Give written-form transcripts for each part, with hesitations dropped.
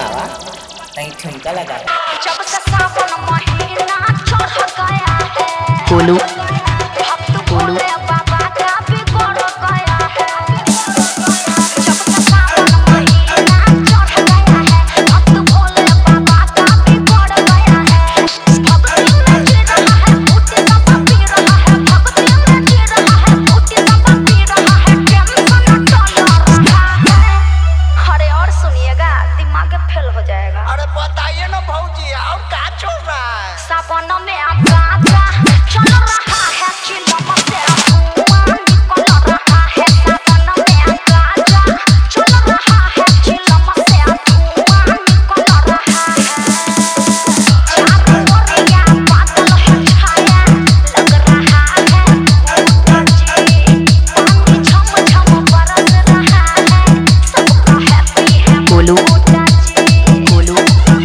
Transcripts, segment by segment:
लगावा नहीं ठुमका लगावा। जब से सावन महीना चढ़ गया है गोलू भक्त भोले बाबा का बिगड़ गया है। जब से सावन महीना चढ़ गया है भक्त भोले बाबा का बिगड़ गया है। भक्ति में जी रहा है फूटी सब पी रहा है। भक्ति में जी रहा है फूटी सब पी रहा है। टेंशन टल रहा है। अरे और सुनिएगा दिमाग फेल हो जाएगा। अरे बताइए ना भौजी और क्या चल रहा है? सावन में गाजा चल रहा है चिलम से धुआं निकल रहा है। सावन में गाजा चल रहा है चिलम से धुआं निकल रहा है। चारों ओरिया बादल है छाया लग रहा है ऊपर जी पानी झम झम बरस रहा है। सबका हैप्पी है गोलू ऊपर जी गोलू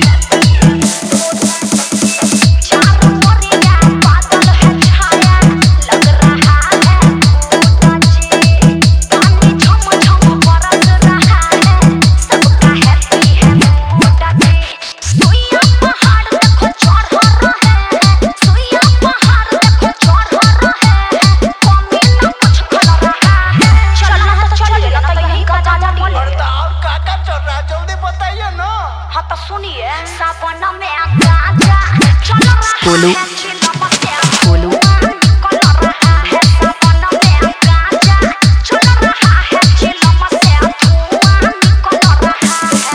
चारों ओरिया बादल है छाया लग रहा है ऊपर जी पानी झम झम बरस रहा है। सबका हैप्पी है ऊपर जी। सुइया पहाड़ देखो चढ़ रहे हैं। सुइया पहाड़ देखो चढ़ रहे हैं। कमी न कुछ कर रहा है। चलना तो चलिए ना तो यही का गाजा बोले। और तो और क्या चल रहा है जल्दी बताइए ना। हाँ तो सुनिए सावन में गाजा चल रहा गोलू है चिलम से गोलू निकल रहा है। सावन में गाजा चल रहा है चिलम से धुआं निकल रहा है।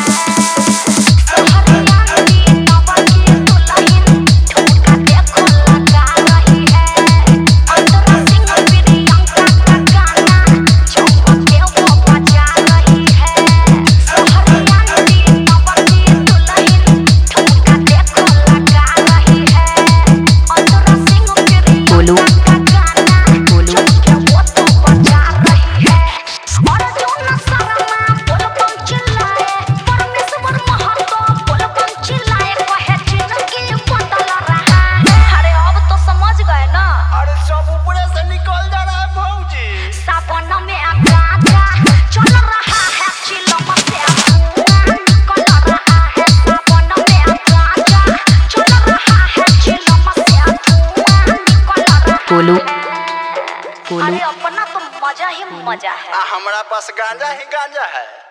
सहरिया की नवकी दुल्हन ठुमका देखो लगा रही है। अंतरा सिंह प्रियंका का गाना झूम के वो बजा रही है। सहरिया की नवकी दुल्हन ठुमका देखो लगा रही है। अंतरा सिंह गोलू प्रियंका का गाना गोलू झूम के वो तो बजा रही है। और जो न शर्मा बोलबम चिल्लाए परमेश्वर महतो बोलबम चिल्लाए कहे जिंदगी बदल रहा है। अरे अब तो समझ गए ना। अरे सब ऊपर से निकल जा रहा है भौजी। सावन में गाजा चल रहा है चिलम से धुआं निकल रहा है। सावन में गाजा चल रहा है चिलम से धुआं निकल रहा है। गोलू गोलू अरे अपना तो मजा ही मजा है। हमारा पास गांजा ही गांजा है।